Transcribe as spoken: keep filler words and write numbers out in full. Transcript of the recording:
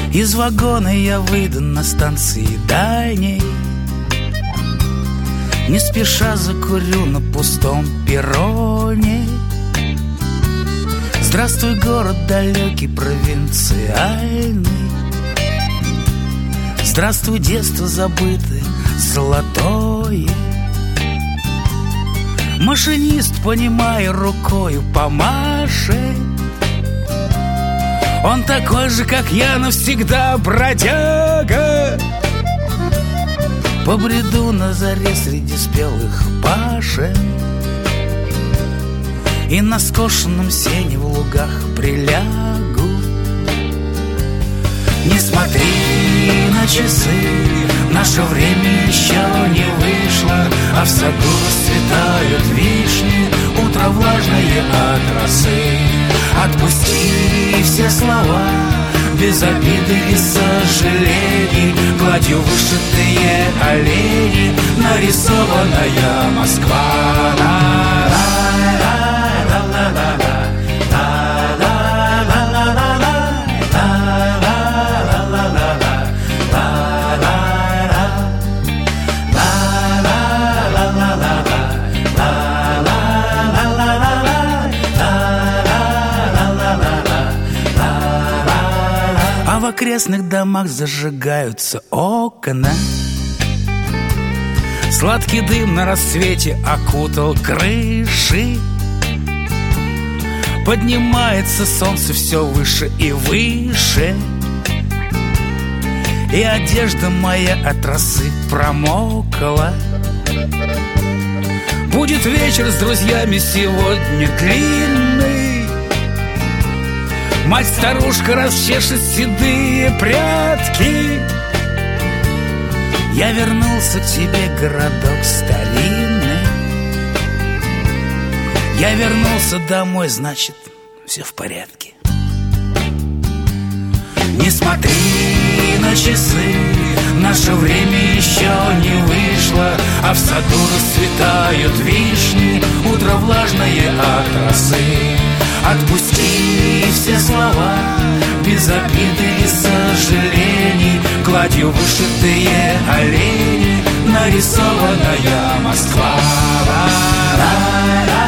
Из вагона я выйду на станции дальней, не спеша закурю на пустом перроне. Здравствуй, город далекий, провинциальный. Здравствуй, детство забытое, золотое. Машинист, понимая, рукою помашет. Он такой же, как я, навсегда бродяга. Побреду на заре среди спелых пашен, и на скошенном сене в лугах прилягу. Не смотри на часы, наше время еще не вышло, а в саду расцветают вишни, утро влажное от росы. Отпусти все слова, без обиды и сожалений, гладью вышитые олени, нарисованная Москва. В окрестных домах зажигаются окна. Сладкий дым на рассвете окутал крыши. Поднимается солнце все выше и выше, и одежда моя от росы промокла. Будет вечер с друзьями сегодня длинный. Мать-старушка расчешет седые прядки. Я вернулся к тебе, городок старинный. Я вернулся домой, значит, все в порядке. Не смотри на часы, наше время еще не вышло, а в саду расцветают вишни, утро влажное от росы. Отпусти все слова, без обиды и сожалений, гладью вышитые олени, нарисованная Москва.